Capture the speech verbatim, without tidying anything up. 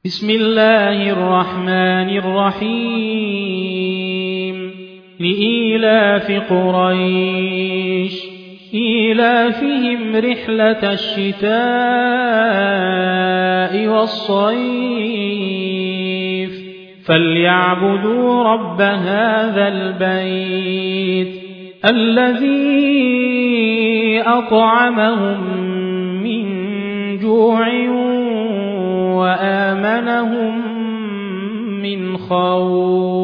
بسم الله الرحمن الرحيم لإيلاف قريش إيلافهم رحلة الشتاء والصيف فليعبدوا رب هذا البيت الذي أطعمهم من جوع وآمنهم من خوف.